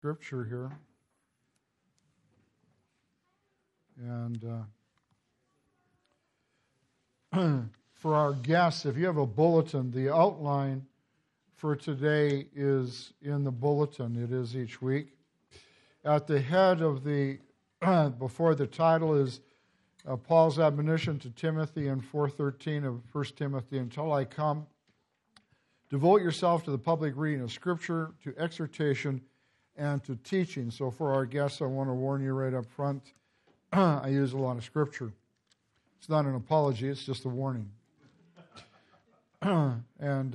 Scripture here. And for our guests, if you have a bulletin, the outline for today is in the bulletin. It is each week. At the head of the, before the title is Paul's admonition to Timothy in 4:13 of 1 Timothy, until I come. Devote yourself to the public reading of Scripture, to exhortation, and to teaching. So for our guests, I want to warn you right up front, I use a lot of Scripture. It's not an apology, it's just a warning. And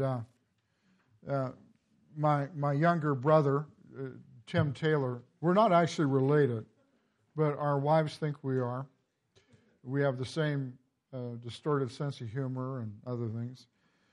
my younger brother, Tim Taylor, we're not actually related, but our wives think we are. We have the same distorted sense of humor and other things.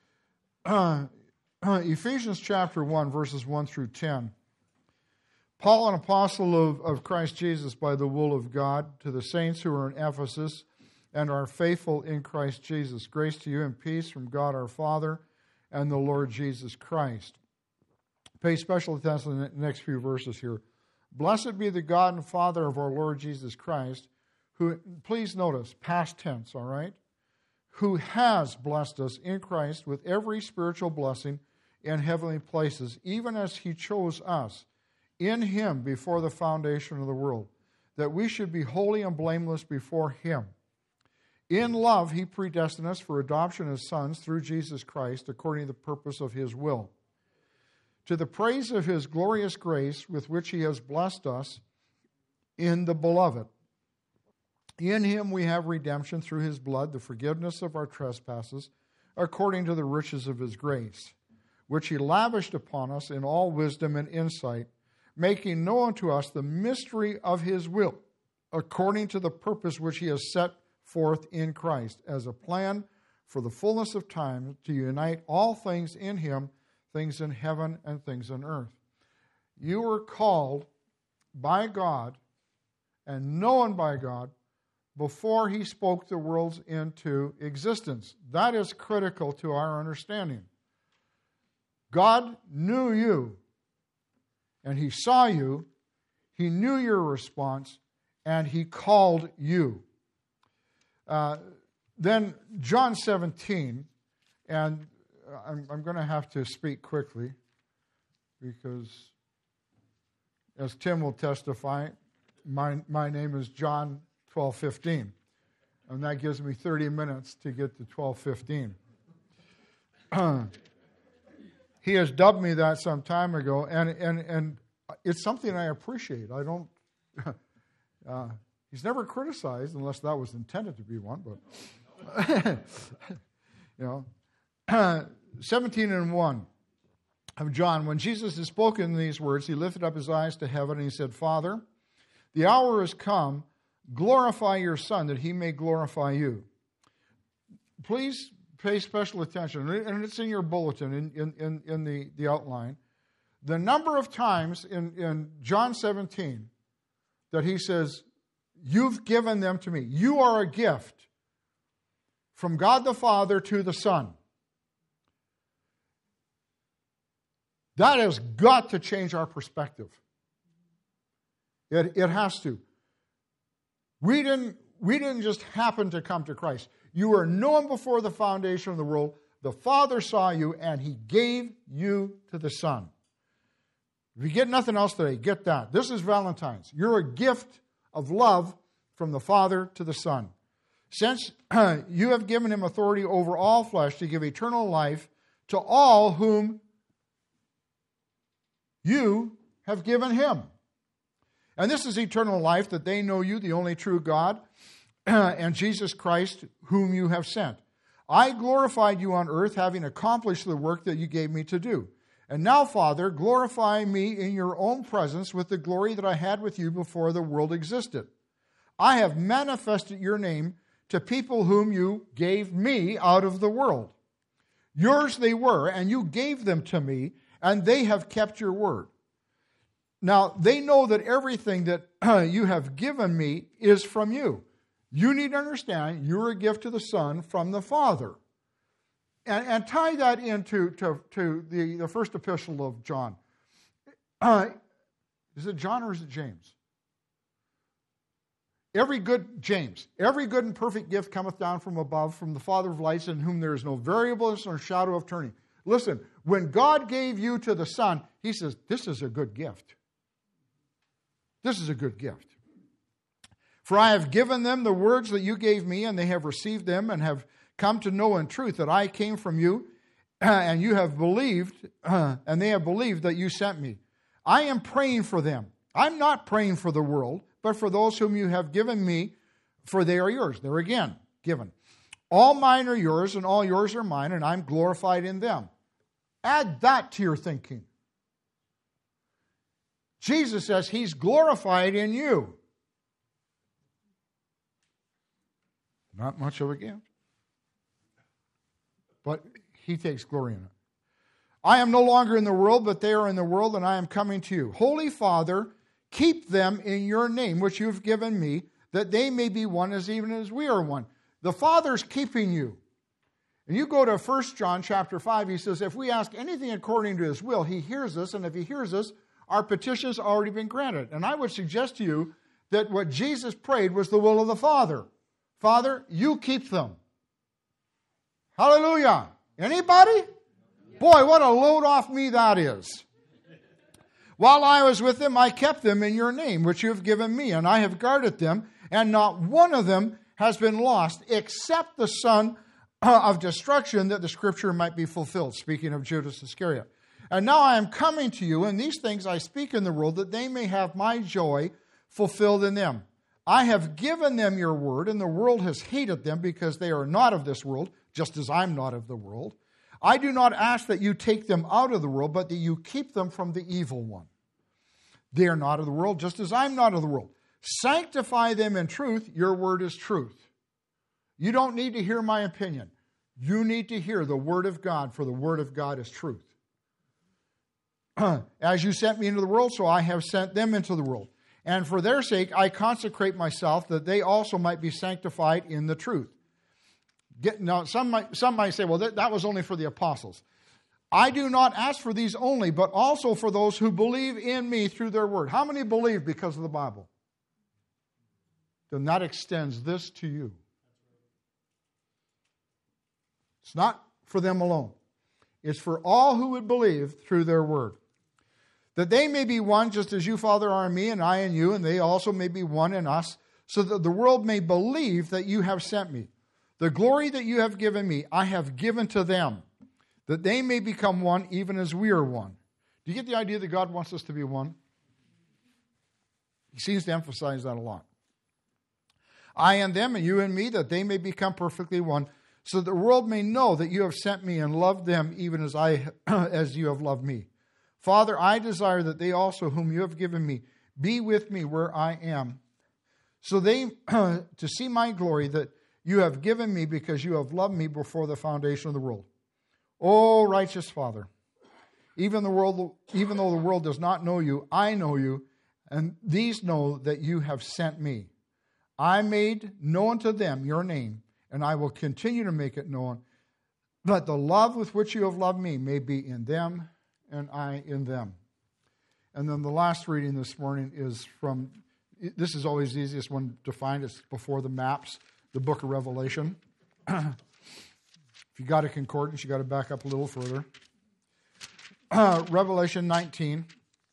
Ephesians chapter 1, verses 1 through 10. Paul, an apostle of Christ Jesus by the will of God, to the saints who are in Ephesus and are faithful in Christ Jesus. Grace to you and peace from God our Father and the Lord Jesus Christ. Pay special attention to the next few verses here. Blessed be the God and Father of our Lord Jesus Christ, who, please notice, past tense, all right? Who has blessed us in Christ with every spiritual blessing in heavenly places, even as He chose us in Him before the foundation of the world, that we should be holy and blameless before Him. In love, He predestined us for adoption as sons through Jesus Christ, according to the purpose of His will, to the praise of His glorious grace with which He has blessed us in the Beloved. In Him we have redemption through His blood, the forgiveness of our trespasses, according to the riches of His grace, which He lavished upon us in all wisdom and insight, making known to us the mystery of His will, according to the purpose which He has set forth in Christ, as a plan for the fullness of time to unite all things in Him, things in heaven and things on earth. You were called by God and known by God before He spoke the worlds into existence. That is critical to our understanding. God knew you, and He saw you, He knew your response, and He called you. Then John 17, and I'm going to have to speak quickly because, as Tim will testify, my name is John 12:15, and that gives me 30 minutes to get to 12:15. He has dubbed me that some time ago, and it's something I appreciate. I don't. He's never criticized, unless that was intended to be one. But 17:1 of John. When Jesus had spoken these words, He lifted up His eyes to heaven and He said, Father, the hour has come. Glorify your Son, that He may glorify you. Please pay special attention, and it's in your bulletin, in the outline. The number of times in John 17 that He says, you've given them to me. You are a gift from God the Father to the Son. That has got to change our perspective. It has to. We didn't just happen to come to Christ. You were known before the foundation of the world. The Father saw you, and He gave you to the Son. If you get nothing else today, get that. This is Valentine's. You're a gift of love from the Father to the Son. Since you have given Him authority over all flesh to give eternal life to all whom you have given Him. And this is eternal life, that they know you, the only true God, and Jesus Christ, whom you have sent. I glorified you on earth, having accomplished the work that you gave me to do. And now, Father, glorify me in your own presence with the glory that I had with you before the world existed. I have manifested your name to people whom you gave me out of the world. Yours they were, and you gave them to me, and they have kept your word. Now, they know that everything that you have given me is from you. You need to understand you're a gift to the Son from the Father. And tie that into the first epistle of John. Is it John or is it James? Every good and perfect gift cometh down from above, from the Father of lights, in whom there is no variableness nor shadow of turning. Listen, when God gave you to the Son, He says, this is a good gift. This is a good gift. For I have given them the words that you gave me, and they have received them, and have come to know in truth that I came from you, and you have believed, and they have believed that you sent me. I am praying for them. I'm not praying for the world, but for those whom you have given me, for they are yours. There again, given. All mine are yours, and all yours are mine, and I'm glorified in them. Add that to your thinking. Jesus says He's glorified in you. Not much of a gift, but He takes glory in it. I am no longer in the world, but they are in the world, and I am coming to you. Holy Father, keep them in your name, which you have given me, that they may be one as even as we are one. The Father's keeping you. And you go to 1 John chapter 5, He says, if we ask anything according to His will, He hears us, and if He hears us, our petition has already been granted. And I would suggest to you that what Jesus prayed was the will of the Father. Father, you keep them. Hallelujah. Anybody? Boy, what a load off me that is. While I was with them, I kept them in your name, which you have given me, and I have guarded them, and not one of them has been lost, except the son of destruction, that the scripture might be fulfilled. Speaking of Judas Iscariot. And now I am coming to you, and these things I speak in the world, that they may have my joy fulfilled in them. I have given them your word, and the world has hated them, because they are not of this world, just as I'm not of the world. I do not ask that you take them out of the world, but that you keep them from the evil one. They are not of the world, just as I'm not of the world. Sanctify them in truth. Your word is truth. You don't need to hear my opinion. You need to hear the word of God, for the word of God is truth. As you sent me into the world, so I have sent them into the world. And for their sake I consecrate myself, that they also might be sanctified in the truth. Now, some might say, well, that was only for the apostles. I do not ask for these only, but also for those who believe in me through their word. How many believe because of the Bible? Then that extends this to you. It's not for them alone. It's for all who would believe through their word. That they may be one, just as you, Father, are in me, and I in you, and they also may be one in us, so that the world may believe that you have sent me. The glory that you have given me, I have given to them, that they may become one, even as we are one. Do you get the idea that God wants us to be one? He seems to emphasize that a lot. I and them, and you and me, that they may become perfectly one, so that the world may know that you have sent me and loved them, even as you have loved me. Father, I desire that they also, whom you have given me, be with me where I am, so they to see my glory that you have given me, because you have loved me before the foundation of the world. O righteous Father, even though the world does not know you, I know you, and these know that you have sent me. I made known to them your name, and I will continue to make it known, that the love with which you have loved me may be in them, and I in them. And then the last reading this morning is from, this is always the easiest one to find, it's before the maps, the book of Revelation. If you got a concordance, you got to back up a little further. Revelation 19,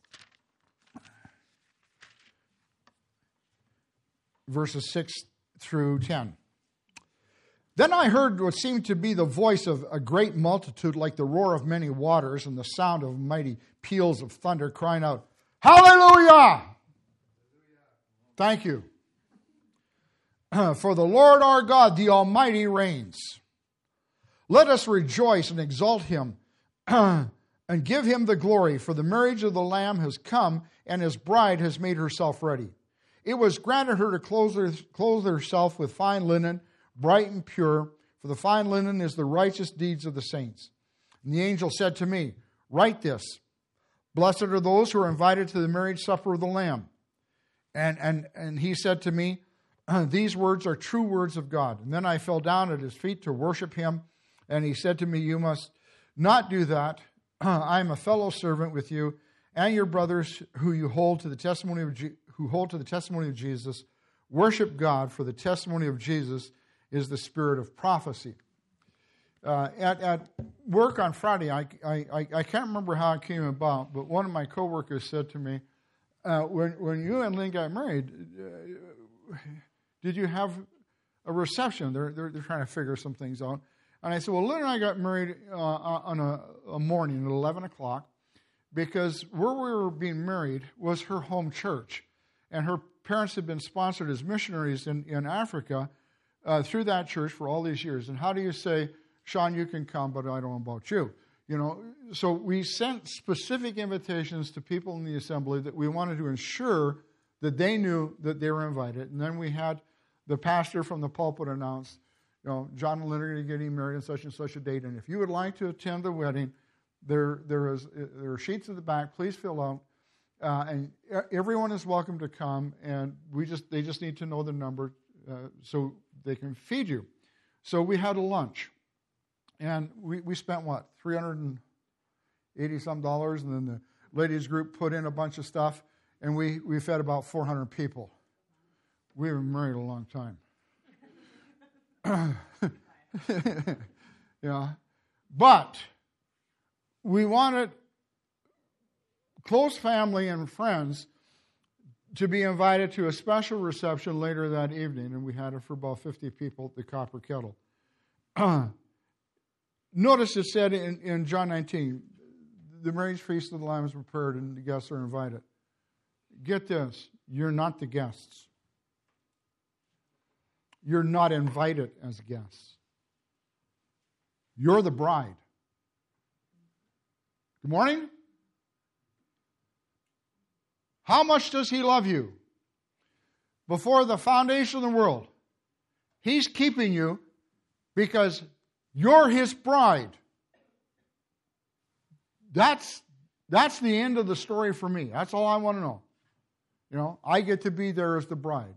verses 6 through 10. Then I heard what seemed to be the voice of a great multitude, like the roar of many waters and the sound of mighty peals of thunder, crying out, Hallelujah! Thank you. For the Lord our God, the Almighty, reigns. Let us rejoice and exalt Him and give Him the glory, for the marriage of the Lamb has come, and His bride has made herself ready. It was granted her to clothe herself with fine linen, bright and pure, for the fine linen is the righteous deeds of the saints. And the angel said to me, Write this, Blessed are those who are invited to the marriage supper of the Lamb. And he said to me, These words are true words of God. And then I fell down at His feet to worship Him. And He said to me, You must not do that. I am a fellow servant with you and your brothers who hold to the testimony of Jesus, worship God, for the testimony of Jesus is the spirit of prophecy. At work on Friday, I can't remember how it came about, but one of my coworkers said to me, when you and Lynn got married, did you have a reception? They're trying to figure some things out. And I said, well, Lynn and I got married on a morning at 11 o'clock because where we were being married was her home church. And her parents had been sponsored as missionaries in Africa through that church for all these years. And how do you say, Sean, you can come, but I don't know about you? You know, so we sent specific invitations to people in the assembly that we wanted to ensure that they knew that they were invited. And then we had the pastor from the pulpit announce, John and Lynn are going to get married on such a date. And if you would like to attend the wedding, there are sheets at the back. Please fill out. And everyone is welcome to come. And they just need to know the number so they can feed you. So we had a lunch. And we spent, $380-some, and then the ladies group put in a bunch of stuff, and we fed about 400 people. We were married a long time. Yeah. But we wanted close family and friends to be invited to a special reception later that evening, and we had it for about 50 people at the Copper Kettle. Notice it said in John 19, the marriage feast of the Lamb is prepared and the guests are invited. Get this, you're not the guests. You're not invited as guests. You're the bride. Good morning. How much does He love you? Before the foundation of the world, He's keeping you because you're His bride. That's the end of the story for me. That's all I want to know. I get to be there as the bride,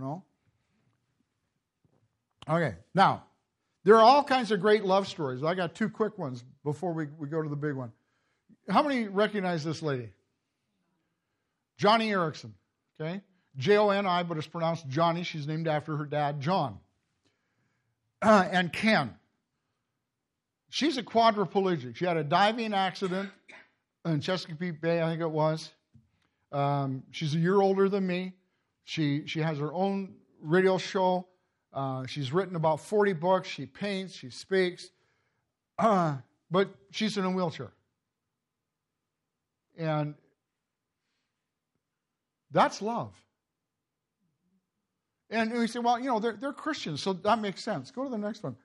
Okay, now, there are all kinds of great love stories. I got two quick ones before we go to the big one. How many recognize this lady? Joni Eareckson, okay? Joni, but it's pronounced Johnny. She's named after her dad, John. And Ken. She's a quadriplegic. She had a diving accident in Chesapeake Bay, I think it was. She's a year older than me. She has her own radio show. She's written about 40 books. She paints. She speaks. But she's in a wheelchair. And that's love. And we say, well, they're Christians, so that makes sense. Go to the next one.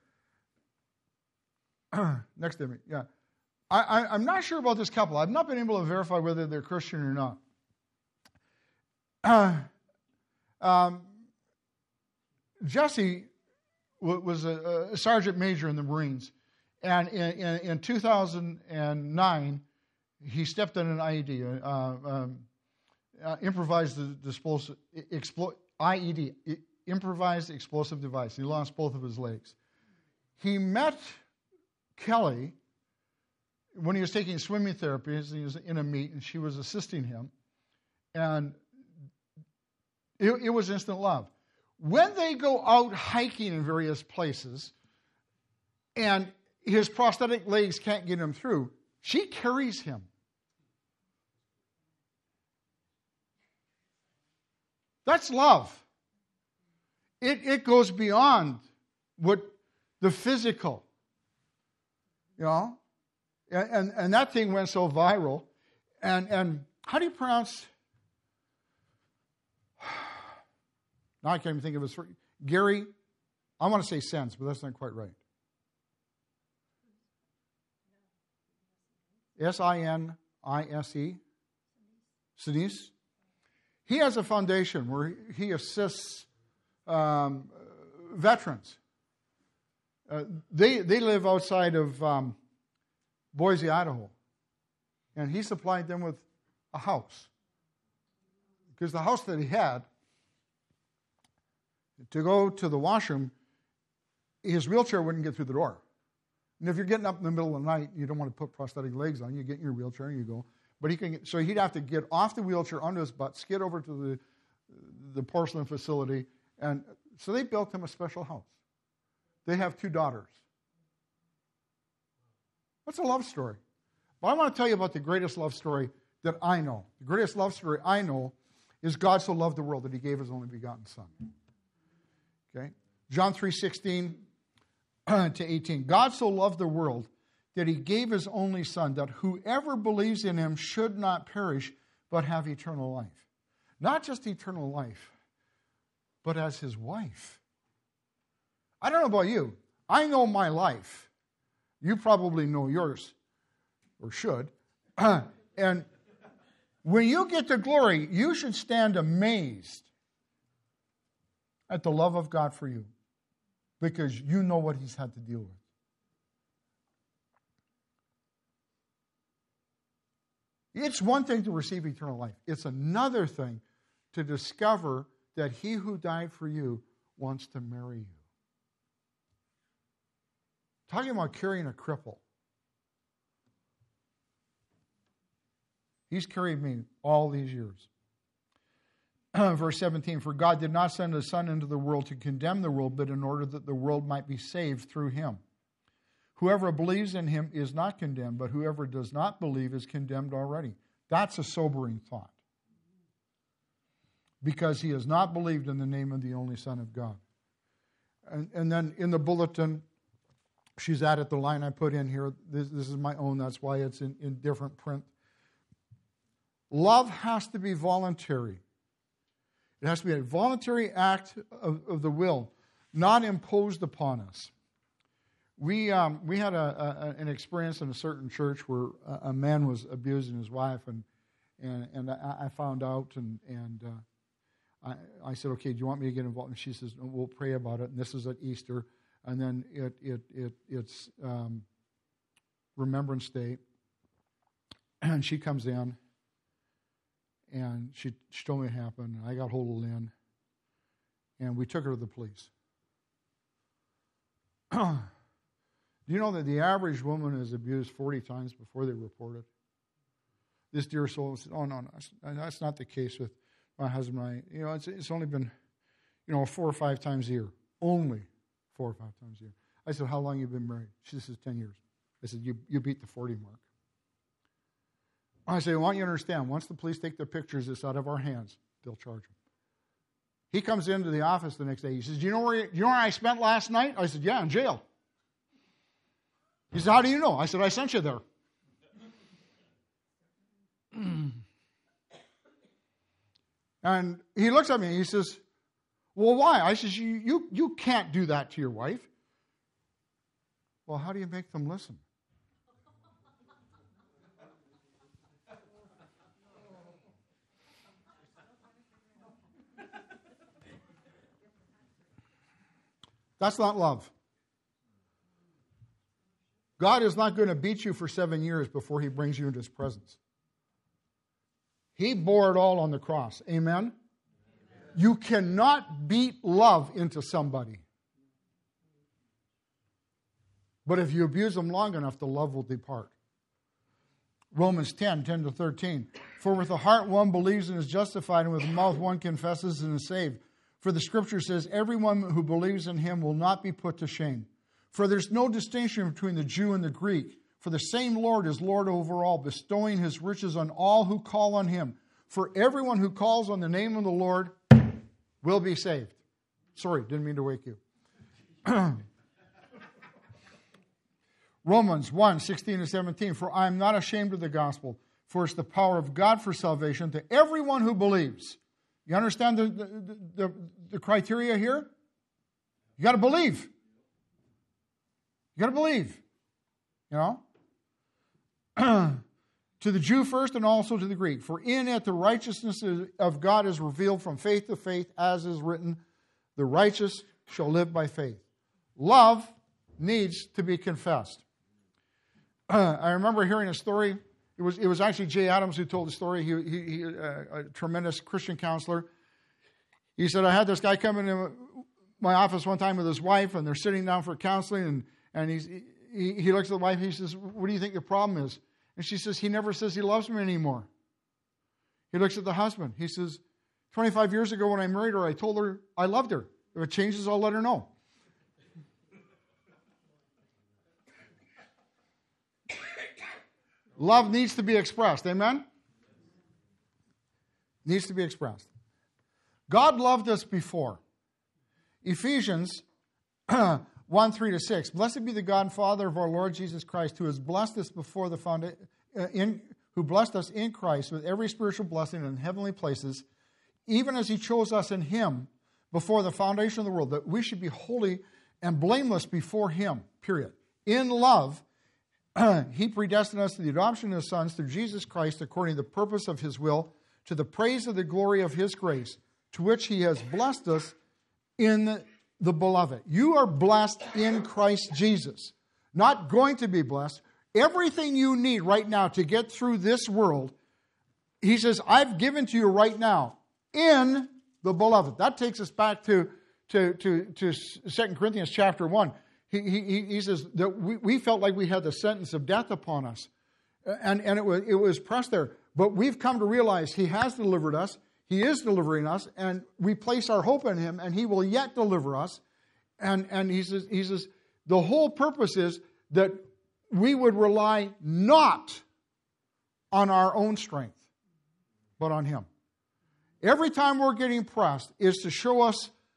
Next image, yeah. I'm not sure about this couple. I've not been able to verify whether they're Christian or not. Jesse was a sergeant major in the Marines, and in 2009, he stepped on an IED, improvised improvised explosive device. He lost both of his legs. He met Kelly when he was taking swimming therapy. He was in a meet, and she was assisting him, and it was instant love. When they go out hiking in various places, and his prosthetic legs can't get him through, she carries him. That's love. It goes beyond what the physical. And that thing went so viral. And how do you pronounce? Now I can't even think of his first. Gary, I want to say Sense, but that's not quite right. Sinise. Sinise. He has a foundation where he assists veterans. They live outside of Boise, Idaho. And he supplied them with a house. Because the house that he had, to go to the washroom, his wheelchair wouldn't get through the door. And if you're getting up in the middle of the night, you don't want to put prosthetic legs on, you get in your wheelchair and you go. But so he'd have to get off the wheelchair onto his butt, skid over to the porcelain facility, and so they built him a special house. They have 2 daughters. That's a love story. But I want to tell you about the greatest love story that I know. The greatest love story I know is God so loved the world that he gave his only begotten Son. Okay? John 3:16 to 18. God so loved the world that he gave his only Son, that whoever believes in him should not perish, but have eternal life. Not just eternal life, but as his wife. I don't know about you. I know my life. You probably know yours, or should. And when you get to glory, you should stand amazed at the love of God for you, because you know what he's had to deal with. It's one thing to receive eternal life. It's another thing to discover that he who died for you wants to marry you. Talking about carrying a cripple. He's carried me all these years. Verse 17, for God did not send his Son into the world to condemn the world, but in order that the world might be saved through him. Whoever believes in him is not condemned, but whoever does not believe is condemned already. That's a sobering thought. Because he has not believed in the name of the only Son of God. And then in the bulletin, she's added the line I put in here. This is my own, that's why it's in different print. Love has to be voluntary. It has to be a voluntary act of the will, not imposed upon us. We had an experience in a certain church where a man was abusing his wife, and I found out, and I said, okay, do you want me to get involved? And she says, no, we'll pray about it. And this is at Easter, and then it's Remembrance Day, and she comes in, and she told me what happened. I got hold of Lynn, and we took her to the police. Do you know that the average woman is abused 40 times before they report it? This dear soul said, oh, no, that's not the case with my husband and I. You know, it's only been, 4 or 5 times a year. Only 4 or 5 times a year. I said, how long have you been married? She says, 10 years. I said, you beat the 40 mark. I said, I want you to understand, once the police take their pictures, it's out of our hands. They'll charge him. He comes into the office the next day. He says, do you know where I spent last night? I said, yeah, in jail. He said, how do you know? I said, I sent you there. And he looks at me and he says, well, why? I says, you can't do that to your wife. Well, how do you make them listen? That's not love. God is not going to beat you for 7 years before he brings you into his presence. He bore it all on the cross. Amen? Amen. You cannot beat love into somebody. But if you abuse them long enough, the love will depart. Romans 10 to 13. For with the heart one believes and is justified, and with the mouth one confesses and is saved. For the scripture says, everyone who believes in him will not be put to shame. For there's no distinction between the Jew and the Greek. For the same Lord is Lord over all, bestowing his riches on all who call on him. For everyone who calls on the name of the Lord will be saved. Sorry, didn't mean to wake you. Romans 1, 16 to 17. For I am not ashamed of the gospel, for it's the power of God for salvation to everyone who believes. You understand the criteria here? You got to believe. You got to believe. To the Jew first and also to the Greek. For in it the righteousness of God is revealed from faith to faith, as is written, the righteous shall live by faith. Love needs to be confessed. I remember hearing a story. It was actually Jay Adams who told the story. He a tremendous Christian counselor. He said, I had this guy come into my office one time with his wife, and they're sitting down for counseling, and he looks at the wife, he says, what do you think the problem is? And she says, he never says he loves me anymore. He looks at the husband. He says, 25 years ago when I married her, I told her I loved her. If it changes, I'll let her know. Love needs to be expressed. Amen? Needs to be expressed. God loved us before. Ephesians 1:3-6. Blessed be the God and Father of our Lord Jesus Christ, who has blessed us before the who blessed us in Christ with every spiritual blessing in heavenly places, even as he chose us in him before the foundation of the world, that we should be holy and blameless before him, period. In love, he predestined us to the adoption of sons through Jesus Christ according to the purpose of his will, to the praise of the glory of his grace, to which he has blessed us in the beloved. You are blessed in Christ Jesus. Not going to be blessed. Everything you need right now to get through this world, he says, I've given to you right now in the beloved. That takes us back to 2 Corinthians chapter 1. He says that we felt like we had the sentence of death upon us. And it was pressed there. But we've come to realize he has delivered us. He is delivering us. And we place our hope in him. And he will yet deliver us. And he says the whole purpose is that we would rely not on our own strength, but on him. Every time we're getting pressed is to show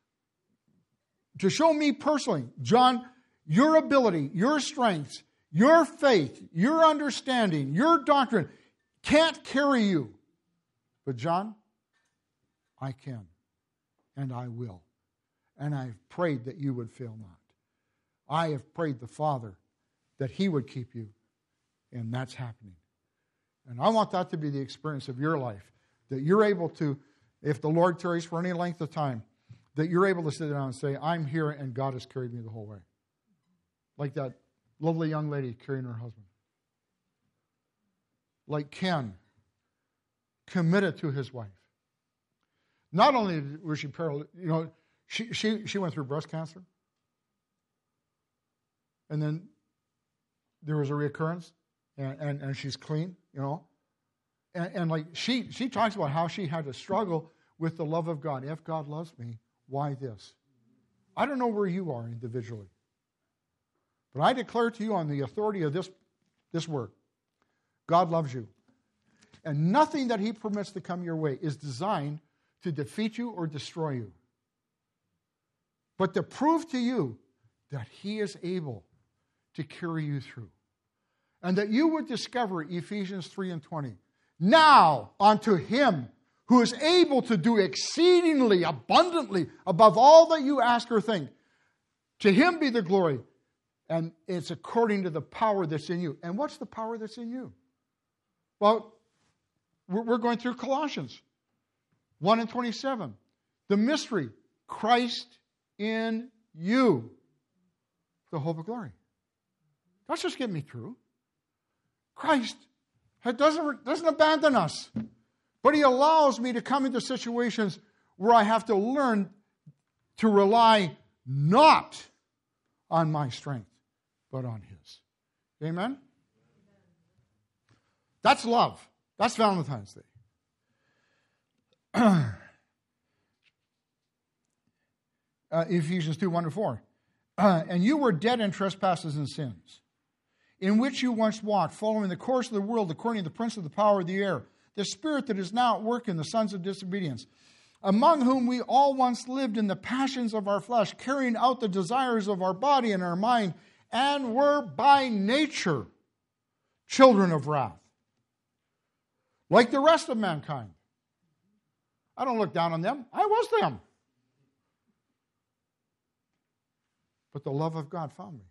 me personally, John, your ability, your strengths, your faith, your understanding, your doctrine can't carry you. But John, I can, and I will. And I've prayed that you would fail not. I have prayed the Father that he would keep you, and that's happening. And I want that to be the experience of your life, that you're able to, if the Lord tarries for any length of time, that you're able to sit down and say, I'm here and God has carried me the whole way. Like that lovely young lady carrying her husband. Like Ken, committed to his wife. Not only was she paralyzed, she went through breast cancer. And then there was a reoccurrence, and she's clean, And like she talks about how she had to struggle with the love of God. If God loves me, why this? I don't know where you are individually. But I declare to you on the authority of this word, God loves you. And nothing that he permits to come your way is designed to defeat you or destroy you. But to prove to you that he is able to carry you through. And that you would discover Ephesians 3:20. Now unto him who is able to do exceedingly abundantly above all that you ask or think. To him be the glory. And it's according to the power that's in you. And what's the power that's in you? Well, we're going through Colossians 1:27. The mystery, Christ in you, the hope of glory. That's just get me through. Christ doesn't abandon us. But he allows me to come into situations where I have to learn to rely not on my strength, but on his. Amen? That's love. That's Valentine's Day. Ephesians 2:1-4. And you were dead in trespasses and sins, in which you once walked, following the course of the world, according to the prince of the power of the air, the spirit that is now at work in the sons of disobedience, among whom we all once lived in the passions of our flesh, carrying out the desires of our body and our mind, and were by nature children of wrath, like the rest of mankind. I don't look down on them. I was them. But the love of God found me.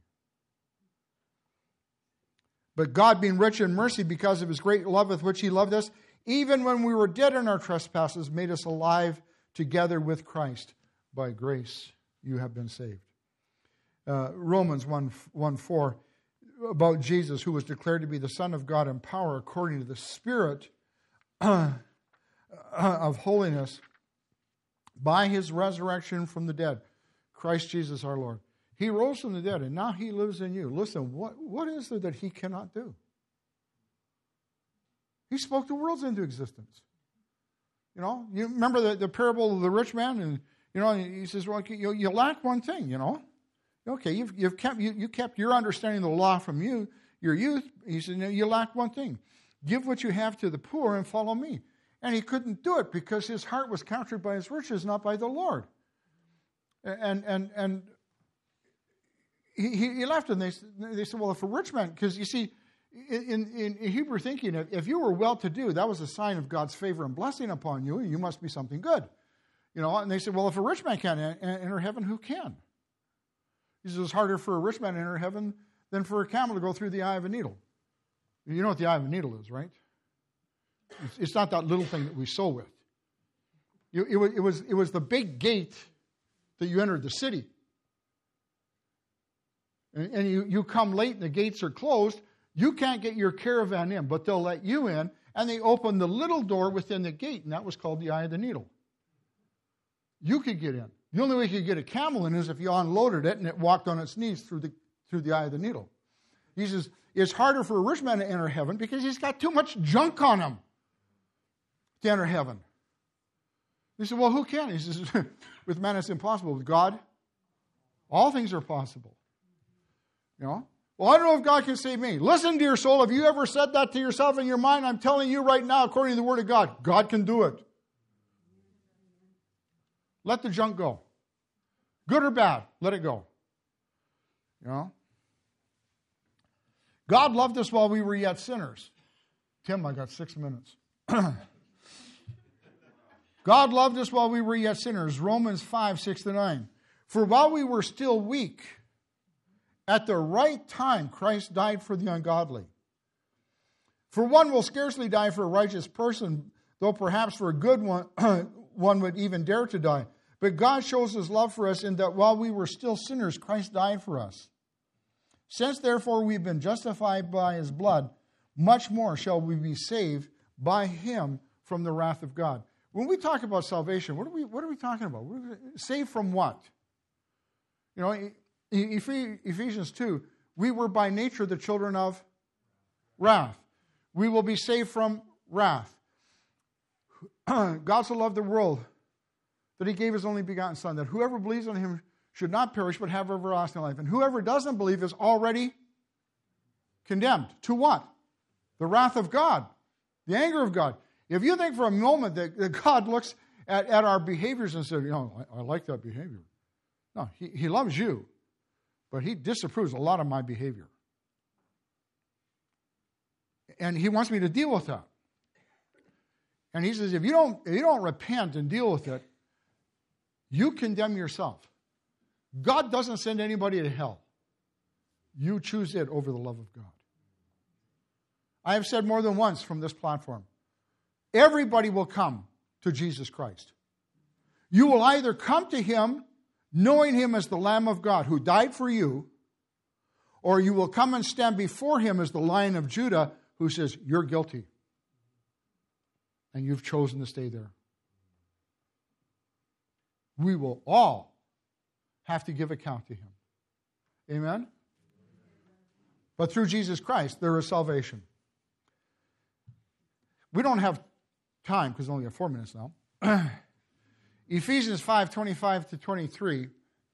But God, being rich in mercy because of his great love with which he loved us, even when we were dead in our trespasses, made us alive together with Christ. By grace you have been saved. Romans 1:4, about Jesus, who was declared to be the Son of God in power according to the Spirit of holiness by his resurrection from the dead. Christ Jesus our Lord. He rose from the dead, and now he lives in you. Listen, what is there that he cannot do? He spoke the worlds into existence. You know, you remember the parable of the rich man, and you know, he says, "Well, you lack one thing." You know, okay, you kept your understanding of the law from your youth. He said, "No, you lack one thing: give what you have to the poor and follow me." And he couldn't do it because his heart was captured by his riches, not by the Lord. And he left, and they said, "Well, if a rich man," because you see, in Hebrew thinking, if you were well-to-do, that was a sign of God's favor and blessing upon you. You must be something good, you know. And they said, "Well, if a rich man can't enter heaven, who can?" He says, "It's harder for a rich man to enter heaven than for a camel to go through the eye of a needle." You know what the eye of a needle is, right? It's not that little thing that we sew with. It was the big gate that you entered the city. And you come late and the gates are closed. You can't get your caravan in, but they'll let you in. And they open the little door within the gate, and that was called the eye of the needle. You could get in. The only way you could get a camel in is if you unloaded it and it walked on its knees through the eye of the needle. He says, it's harder for a rich man to enter heaven because he's got too much junk on him to enter heaven. He said, "Well, who can?" He says, "With man it's impossible. With God, all things are possible." You know? "Well, I don't know if God can save me." Listen, dear soul, have you ever said that to yourself in your mind? I'm telling you right now, according to the Word of God, God can do it. Let the junk go. Good or bad, let it go. You know? God loved us while we were yet sinners. Tim, I got 6 minutes. God loved us while we were yet sinners. Romans 5:6-9. For while we were still weak, at the right time, Christ died for the ungodly. For one will scarcely die for a righteous person, though perhaps for a good one, one would even dare to die. But God shows his love for us in that while we were still sinners, Christ died for us. Since therefore we've been justified by his blood, much more shall we be saved by him from the wrath of God. When we talk about salvation, what are we talking about? Saved from what? You know, Ephesians 2, we were by nature the children of wrath. We will be saved from wrath. God so loved the world that he gave his only begotten Son, that whoever believes on him should not perish but have everlasting life. And whoever doesn't believe is already condemned. To what? The wrath of God, the anger of God. If you think for a moment that God looks at our behaviors and says, you know, I like that behavior. No, he loves you, but he disapproves a lot of my behavior. And he wants me to deal with that. And he says, if you don't repent and deal with it, you condemn yourself. God doesn't send anybody to hell. You choose it over the love of God. I have said more than once from this platform, everybody will come to Jesus Christ. You will either come to him knowing him as the Lamb of God who died for you, or you will come and stand before him as the Lion of Judah who says, you're guilty. And you've chosen to stay there. We will all have to give account to him. Amen? But through Jesus Christ, there is salvation. We don't have time because we only have 4 minutes now. Ephesians 5:25-23.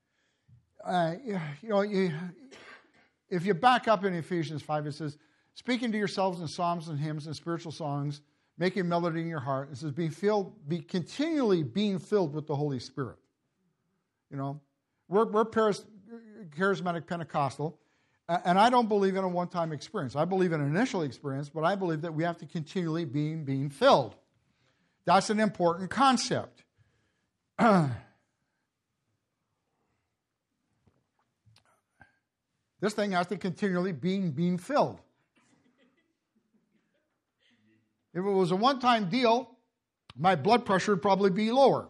If you back up in Ephesians 5, it says, speaking to yourselves in psalms and hymns and spiritual songs, making melody in your heart. It says, be continually being filled with the Holy Spirit. You know, we're charismatic Pentecostal, and I don't believe in a one-time experience. I believe in an initial experience, but I believe that we have to continually being filled. That's an important concept. This thing has to continually being filled. If it was a one-time deal, my blood pressure would probably be lower.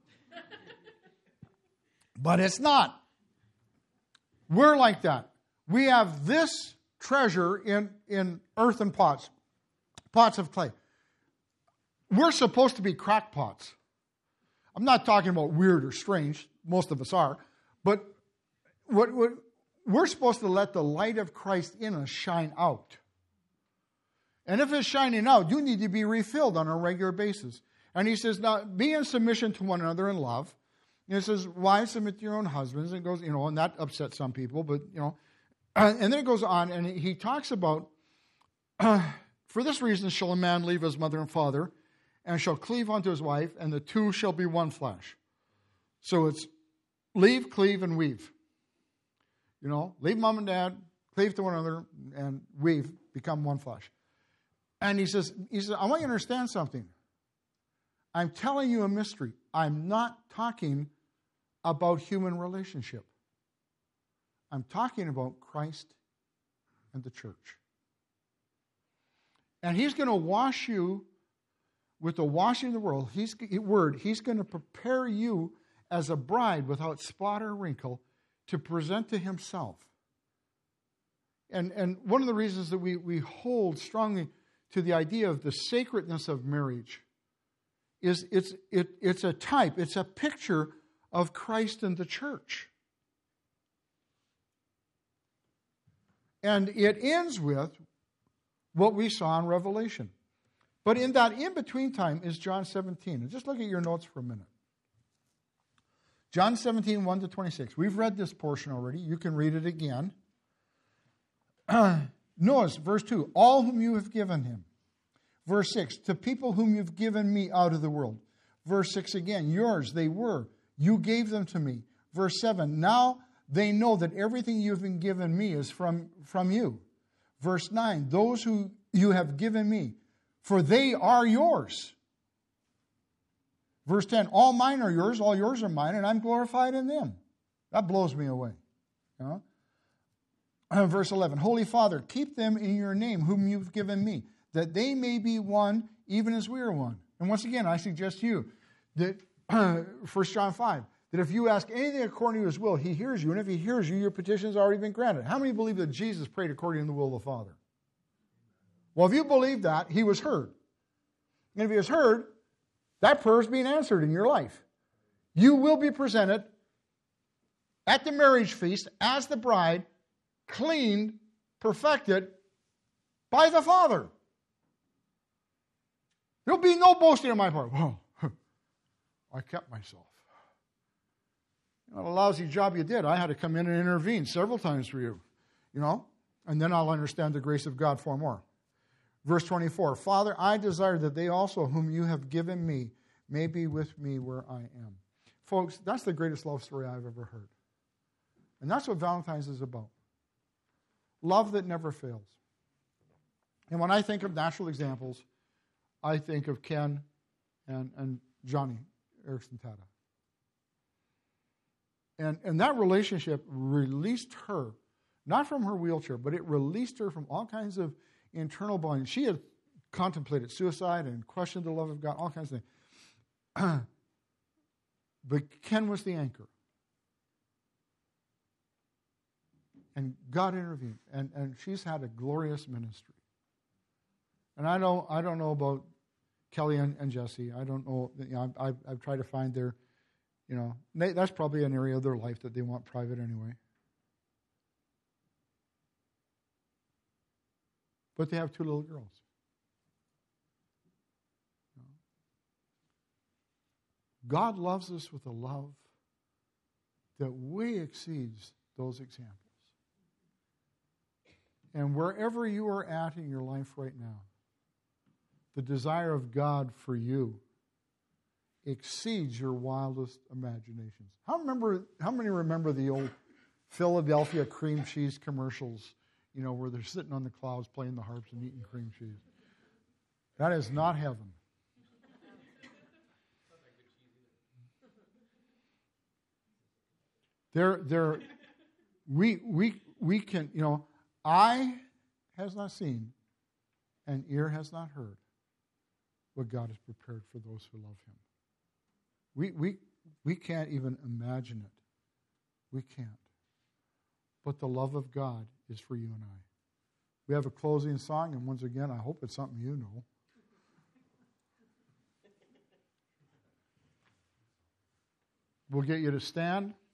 But it's not. We're like that. We have this treasure in earthen pots of clay. We're supposed to be crackpots. I'm not talking about weird or strange. Most of us are. But what we're supposed to let the light of Christ in us shine out. And if it's shining out, you need to be refilled on a regular basis. And he says, now be in submission to one another in love. And it says, wives, submit to your own husbands. And it goes, and that upsets some people, but, and then it goes on, and he talks about, for this reason shall a man leave his mother and father, and shall cleave unto his wife, and the two shall be one flesh. So it's leave, cleave, and weave. Leave mom and dad, cleave to one another, and weave, become one flesh. And he says, I want you to understand something. I'm telling you a mystery. I'm not talking about human relationship. I'm talking about Christ and the church. And he's going to wash you with the washing of the world. He's going to prepare you as a bride without spot or wrinkle to present to himself. And one of the reasons that we hold strongly to the idea of the sacredness of marriage is it's a type, it's a picture of Christ and the church. And it ends with what we saw in Revelation. But in that in-between time is John 17. And just look at your notes for a minute. John 17, 1 to 26. We've read this portion already. You can read it again. Notice, verse 2, all whom you have given him. Verse 6, to people whom you've given me out of the world. Verse 6 again, yours they were. You gave them to me. Verse 7, now they know that everything you've been given me is from you. Verse 9, those who you have given me, for they are yours. Verse 10, all mine are yours, all yours are mine, and I'm glorified in them. That blows me away. Verse 11, Holy Father, keep them in your name, whom you've given me, that they may be one, even as we are one. And once again, I suggest to you that 1 John 5, that if you ask anything according to his will, he hears you. And if he hears you, your petition has already been granted. How many believe that Jesus prayed according to the will of the Father? Well, if you believe that, he was heard. And if he was heard, that prayer is being answered in your life. You will be presented at the marriage feast as the bride, cleaned, perfected by the Father. There'll be no boasting on my part. Well, I kept myself. What a lousy job you did. I had to come in and intervene several times for you. And then I'll understand the grace of God far more. Verse 24, Father, I desire that they also whom you have given me may be with me where I am. Folks, that's the greatest love story I've ever heard. And that's what Valentine's is about. Love that never fails. And when I think of natural examples, I think of Ken and Johnny Erickson Tata. And that relationship released her, not from her wheelchair, but it released her from all kinds of internal bondage. She had contemplated suicide and questioned the love of God, all kinds of things. But Ken was the anchor. And God intervened. And she's had a glorious ministry. And I don't know about Kelly and Jesse. I don't know. I've tried to find their, that's probably an area of their life that they want private anyway. But they have two little girls. God loves us with a love that way exceeds those examples. And wherever you are at in your life right now, the desire of God for you exceeds your wildest imaginations. How many remember the old Philadelphia cream cheese commercials, where they're sitting on the clouds playing the harps and eating cream cheese? That is not heaven. We can, eye has not seen and ear has not heard what God has prepared for those who love him. We can't even imagine it. We can't. But the love of God is for you and I. We have a closing song, and once again, I hope it's something you know. We'll get you to stand.